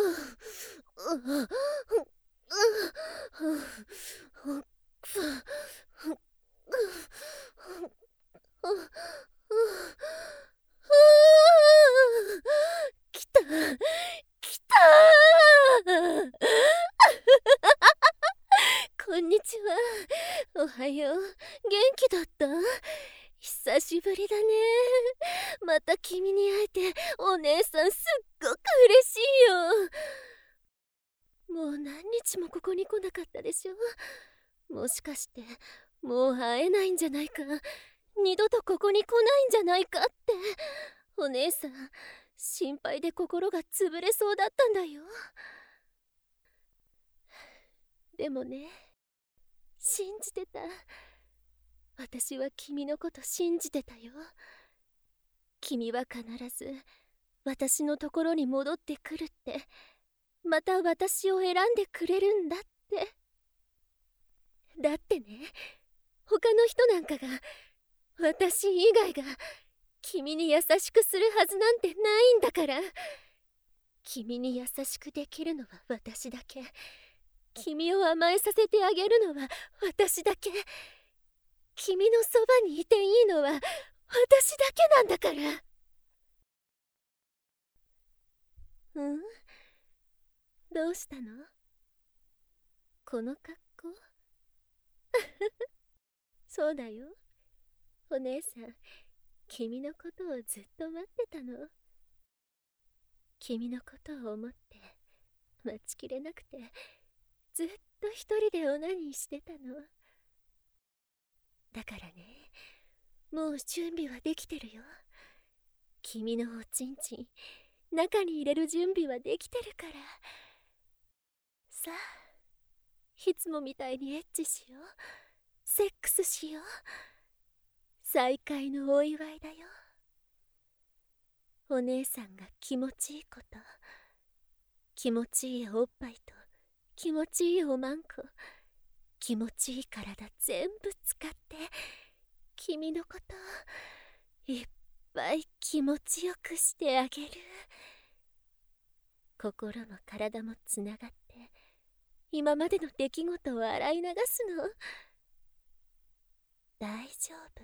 来た来たこんにちは。おはよう。元気だった？久しぶりだね。また君に会えてお姉さんすっごく嬉しいよ。もう何日もここに来なかったでしょ。もしかしてもう会えないんじゃないか、二度とここに来ないんじゃないかって。お姉さん心配で心が潰れそうだったんだよ。でもね、信じてた。私は君のこと信じてたよ。君は必ず私のところに戻ってくるって、また私を選んでくれるんだって。だってね、他の人なんかが、私以外が君に優しくするはずなんてないんだから。君に優しくできるのは私だけ。君を甘えさせてあげるのは私だけ。君のそばにいていいのは私だけなんだから。うん？どうしたの？この格好？そうだよ。お姉さん、君のことをずっと待ってたの。君のことを思って待ちきれなくて、ずっと一人でオナニーしてたの。だからね、もう準備はできてるよ。君のおちんちん、中に入れる準備はできてるから。さあ、いつもみたいにエッチしよう。セックスしよう。再会のお祝いだよ。お姉さんが気持ちいいこと、気持ちいいおっぱいと気持ちいいおまんこ、気持ちいい体全部使って君のことをいっぱい気持ちよくしてあげる。心も体もつながって今までの出来事を洗い流すの。大丈夫。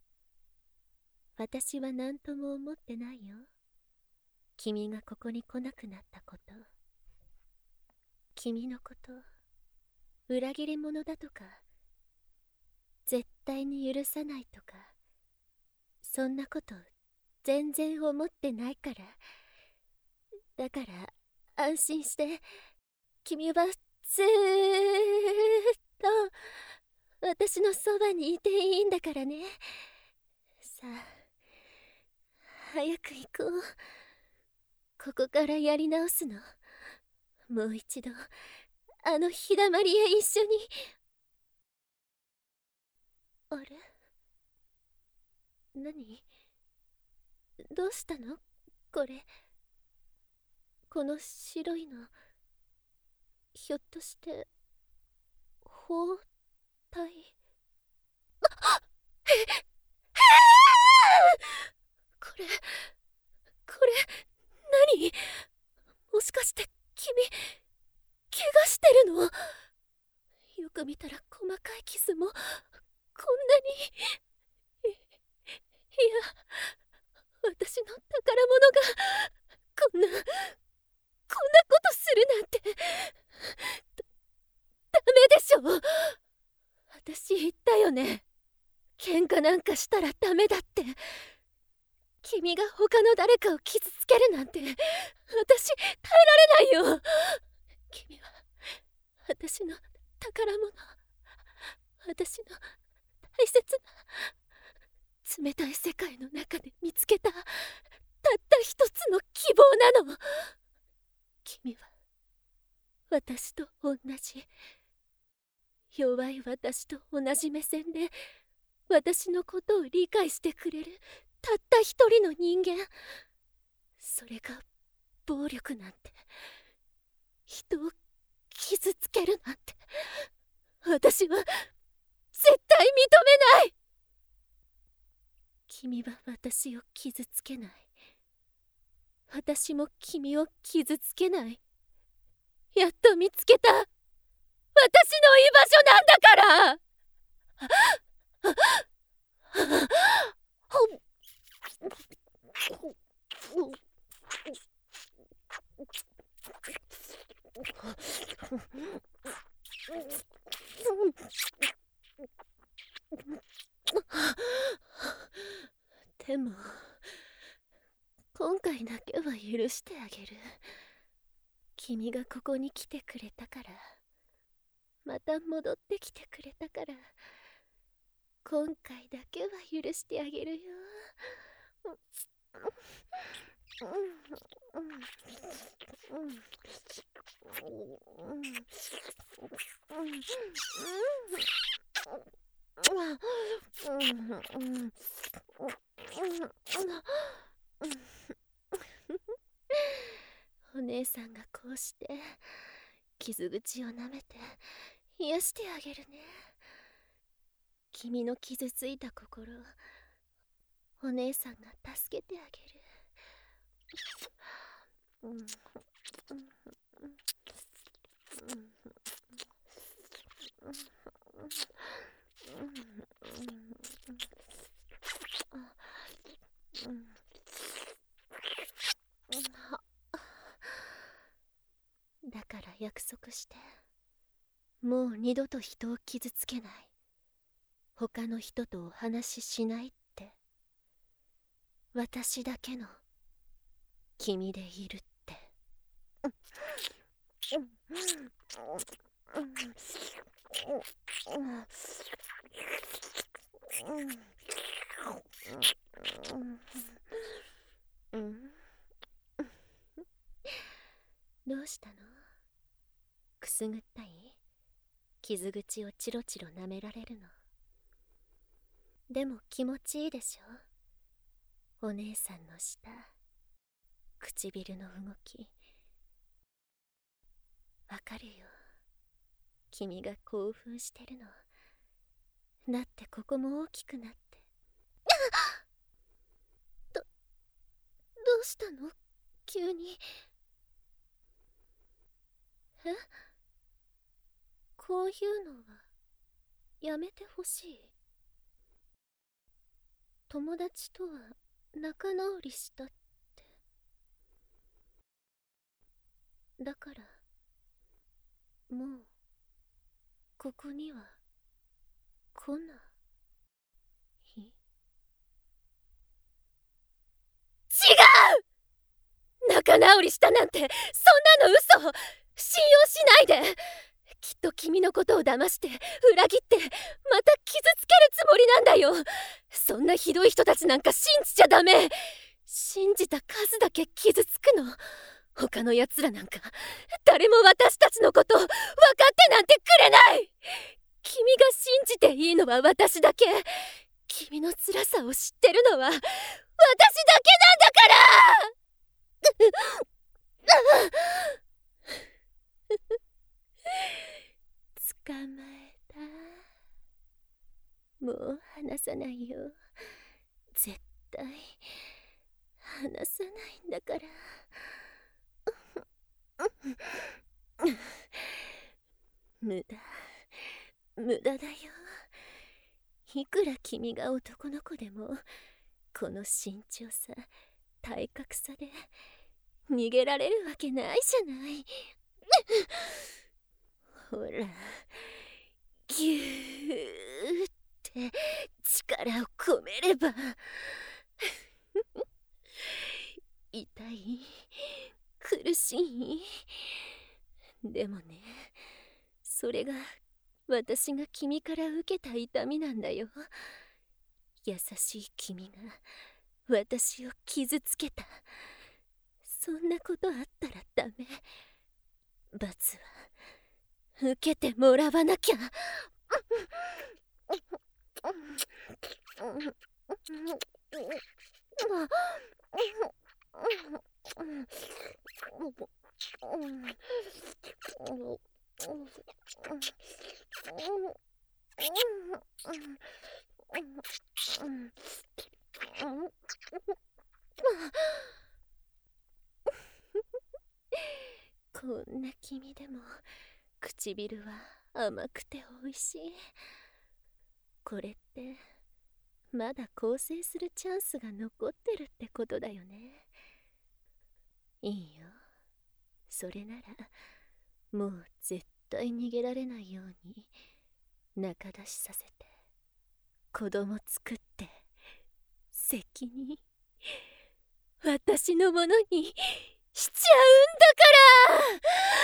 私は何とも思ってないよ。君がここに来なくなったこと、君のこと、裏切り者だとか絶対に許さないとか、そんなこと全然思ってないから。だから安心して。君はずーっと私のそばにいていいんだからね。さあ、早く行こう。ここからやり直すの。もう一度あの日だまりへ一緒に。あれ？何？どうしたの？これ。この白いの、ひょっとして包帯？これ何？もしかして君怪我してるの？よく見たら細かい傷もこんなに。いや、私の宝物がこんなことするなんて。ダメでしょ。私言ったよね、喧嘩なんかしたらダメだって。君が他の誰かを傷つけるなんて私耐えられないよ。君は私の宝物、私の大切な冷たい世界の中で見つけたたった一つの希望なの。君は私と同じ、弱い私と同じ目線で私のことを理解してくれるたった一人の人間。それが暴力なんて、人を傷つけるなんて、私は絶対認めない。君は私を傷つけない。私も君を傷つけない。 やっと見つけた。私の居場所なんだから。でも今回だけは許してあげる。君がここに来てくれたから、また戻ってきてくれたから、今回だけは許してあげるよ。お姉さんがこうして傷口を舐めて癒してあげるね。君の傷ついた心、お姉さんが助けてあげる。だから約束して、もう二度と人を傷つけない、他の人とお話ししないって。私だけの君でいるって。どうしたの？くすぐったい？傷口をチロチロ舐められるの。でも気持ちいいでしょ？お姉さんの舌、唇の動き。わかるよ。君が興奮してるの。だってここも大きくなって。どうしたの？急に。え？こういうのはやめてほしい。友達とは仲直りしたって。だからもうここには来ない。違う！仲直りしたなんて、そんなの嘘！信用しないで！きっと君のことを騙して裏切ってまた傷つけるつもりなんだよ。そんなひどい人たちなんか信じちゃダメ。信じた数だけ傷つくの。他の奴らなんか誰も私たちのこと分かってなんてくれない。君が信じていいのは私だけ。君の辛さを知ってるのは私だけなんだから捕まえた。もう離さないよ。絶対離さないんだから。無駄だよ。いくら君が男の子でも、この身長差、体格差で逃げられるわけないじゃない。ほら、ぎゅーって力を込めれば痛い、苦しい。でもね、それが私が君から受けた痛みなんだよ。優しい君が私を傷つけた。そんなことあったらダメ。罰は受けてもらわなきゃ。 こんな君でも唇は甘くておいしい。これってまだ更生するチャンスが残ってるってことだよね。いいよ、それならもう絶対逃げられないように仲出しさせて子供作って責任私のものにしちゃうんだから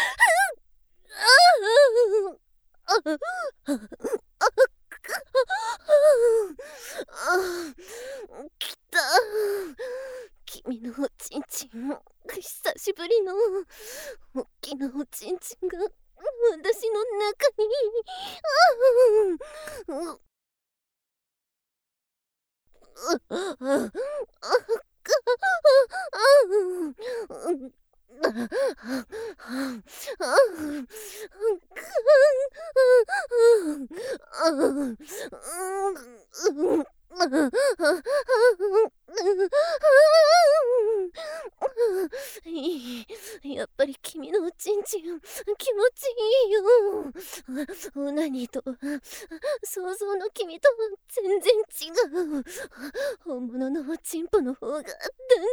きた。君のおちんちん、久しぶりのおっきなおちんちんが私の中に。やっぱり君のおちんちん気持ちいいよ。オナニーとは想像の君とは全然違う。本物のおちんぽの方が断然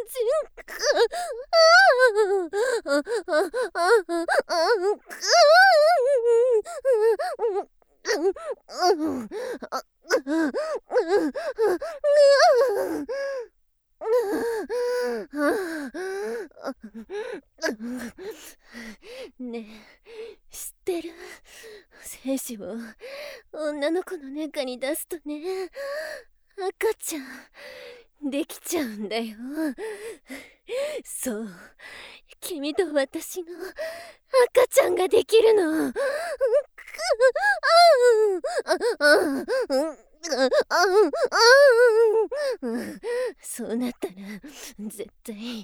ねえ、知ってる？精子を女の子の中に出すとね、赤ちゃんできちゃうんだよ。そう、君と私の赤ちゃんができるの。そうなったら絶対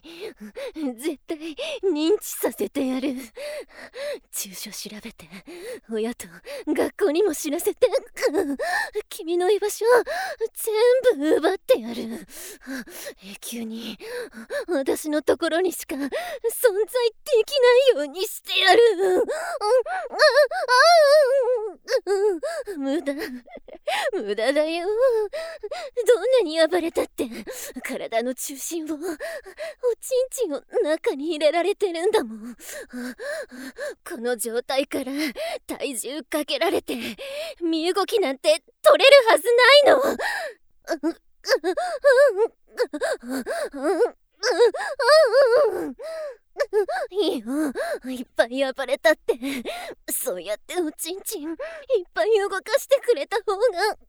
認知させてやる。住所調べて親と学校にも知らせて君の居場所全部奪ってやる。永久に私のところにしか存在できないようにしてやる。無駄だよ。どんなに暴れたって体の中心をおちんちんを中に入れられてるんだもん。この状態から体重かけられて身動きなんて取れるはずないの。いいよ、いっぱい暴れたって。そうやっておちんちんいっぱい動かしてくれた方が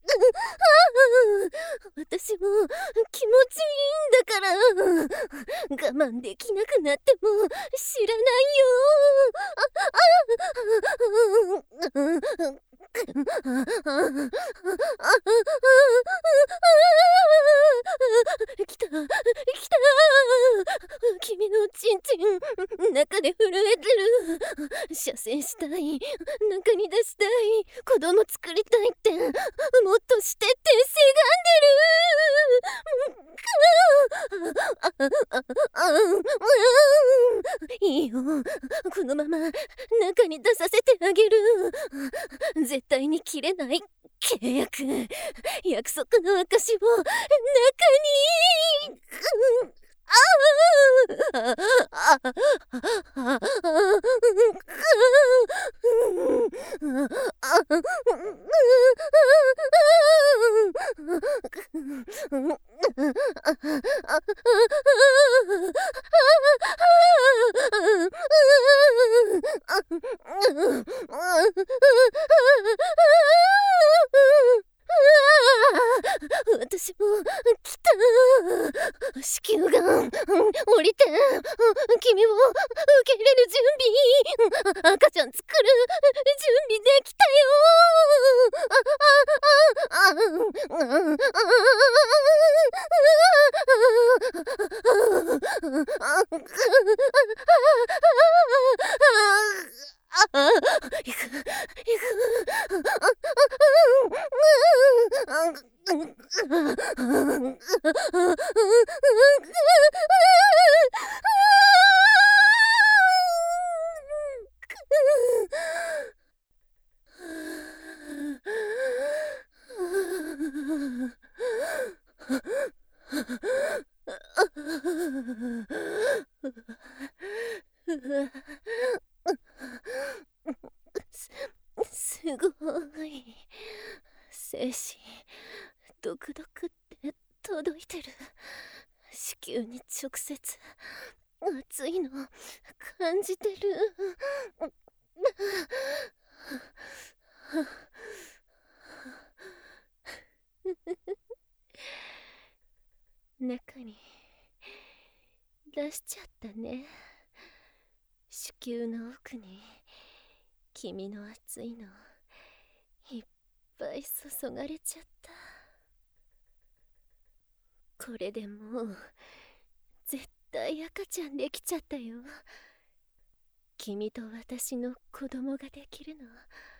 私も気持ちいいんだから。我慢できなくなっても知らないよ。来た君のちんちん中で震えてる。射精したい、中に出したい、子供作りたいってもっとしてってせがんでる。いいよ、このまま中に出させてあげる。絶対に切れない契約、約束の証を中に。私も来た。子宮が降りて君を受け入れる準備、赤ちゃん作る準備できたよ。 精子ドクドクって届いてる。子宮に直接熱いの感じてる。中に出しちゃったね。子宮の奥に君の熱いのいっぱい注がれちゃった。これでもう絶対赤ちゃんできちゃったよ。君と私の子供ができるの。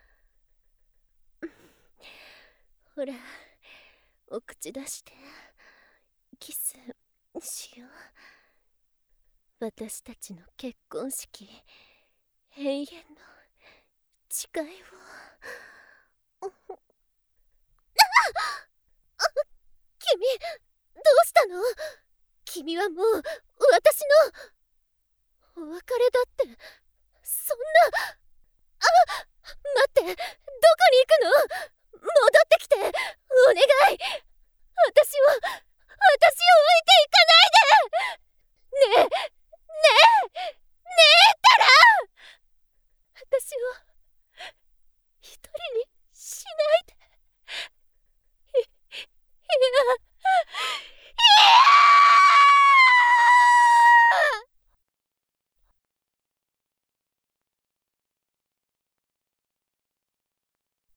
ほら、お口出してキスしよう。私たちの結婚式、永遠の誓いを。君、どうしたの？君はもう私のお別れだって。そんな。待って、どこに行くの？